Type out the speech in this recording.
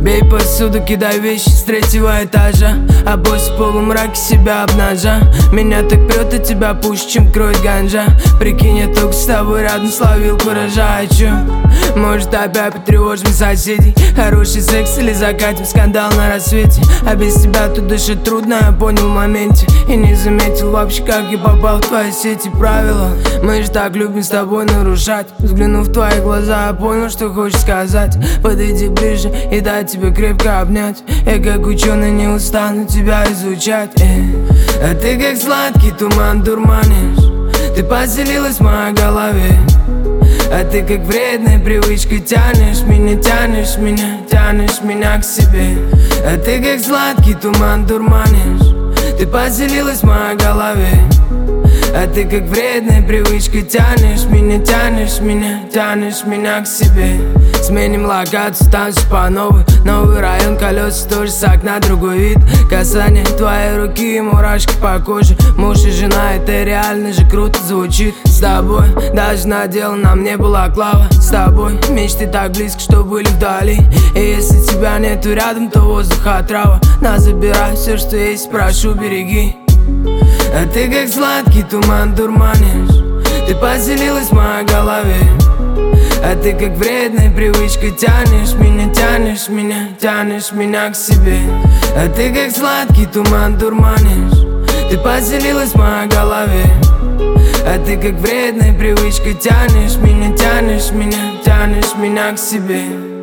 Бей посуду, кидай вещи с третьего этажа, а босс в полумраке себя обнажа. Меня так прет от тебя пуще, чем кроет ганджа. Прикинь, я только с тобой рядом словил куража. А чё? Может опять потревожим соседей? Хороший секс или закатим скандал на рассвете? А без тебя тут дышать трудно, я понял в моменте. И не заметил вообще, как я попал в твои сети. Правила мы же так любим с тобой нарушать. Взглянув в твои глаза, я понял, что хочешь сказать. Подойди ближе и дай тебе крепко обнять. Я как ученый не устану тебя изучать. А ты как сладкий туман дурманишь. Ты поселилась в моей голове. А ты как вредной привычкой тянешь меня, тянешь меня, тянешь меня к себе. А ты как сладкий туман дурманишь. Ты поселилась в моей голове. А ты как вредной привычкой тянешь меня, тянешь меня, тянешь меня к себе. Сменим локацию, танцы по новой. Новый район, колеса тоже с окна, другой вид. Касание твоей руки и мурашки по коже. Муж и жена, это реально же круто звучит. С тобой даже надела на мне балаклава. С тобой мечты так близко, что были вдали. И если тебя нету рядом, то воздух отрава. На, забирай все, что есть, прошу, береги. А ты как сладкий туман дурманишь. Ты поселилась в моей голове. А ты как вредной привычкой тянешь меня, тянешь меня, тянешь меня к себе. А ты как сладкий туман дурманишь. Ты поселилась в моей голове. А ты как вредной привычкой тянешь меня, тянешь меня, тянешь меня к себе.